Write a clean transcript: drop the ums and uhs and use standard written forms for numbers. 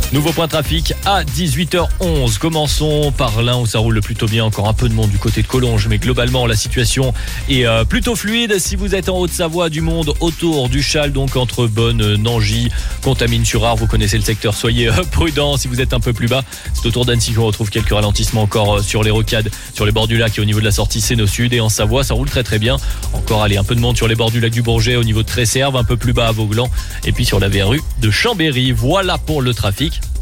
Nouveau point trafic à 18h11. Commençons par l'un où ça roule plutôt bien. Encore un peu de monde du côté de Collonges, mais globalement la situation est plutôt fluide. Si vous êtes en Haute-Savoie, du monde autour du Châle, donc entre Bonne, Nangy, Contamine-sur-Arve, vous connaissez le secteur, soyez prudents. Si vous êtes un peu plus bas, c'est autour d'Annecy qu'on retrouve quelques ralentissements encore sur les rocades, sur les bords du lac et au niveau de la sortie Sénaux-Sud. Et en Savoie, ça roule très très bien. Encore un peu de monde sur les bords du lac du Bourget, au niveau de Tresserve, un peu plus bas à Vauglan, et puis sur la verrue de Chambéry. Voilà pour le trafic.